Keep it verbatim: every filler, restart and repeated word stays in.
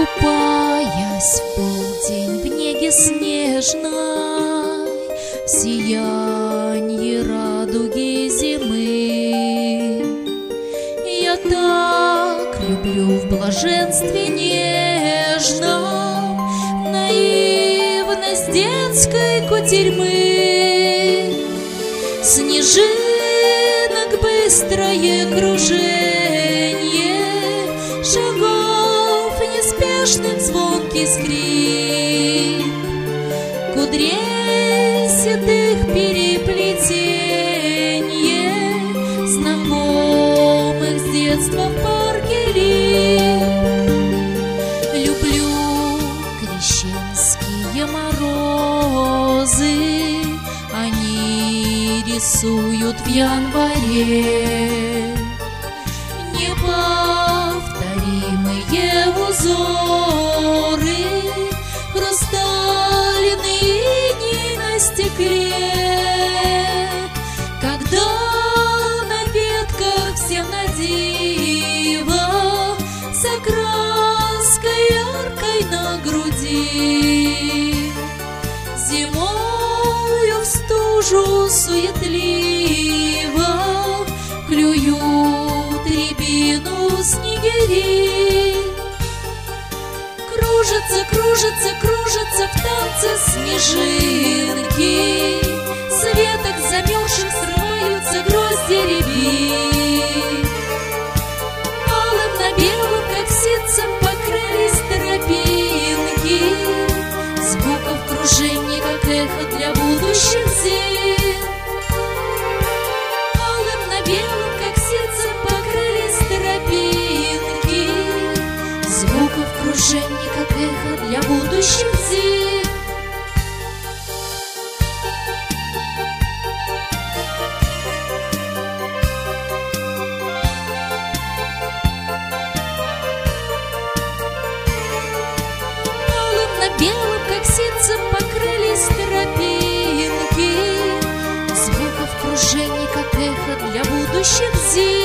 Купаясь в полдень в неге снежной, в сиянье радуги зимы, я так люблю в блаженстве нежном наивность детской кутерьмы. Снежинок быстрое круженье, шагов неспешных звонкий скрип, кудрей седых переплетенье, знакомых с детства в парке лип. Люблю крещенские морозы, они рисуют в январе неповторимые узоры, хрустальные иней на стекле. Когда на ветках все на диво с окраской яркой на груди, зимою в стужу суетливо клюют рябину снегири. Кружатся, кружатся, кружатся в танце снежинки, с веток замерзших срываются грозди рябин. Алым на белом, как ситцем, покрылись тропинки, звуков кружения, как эхо для будущих зим. Алым на белом, как ситцем, покрылись тропинки, звуков кружения, как эхо для будущих зим. Алым на белом, как ситцем, покрылись тропинки, звуков кружения, как эхо для будущих зим.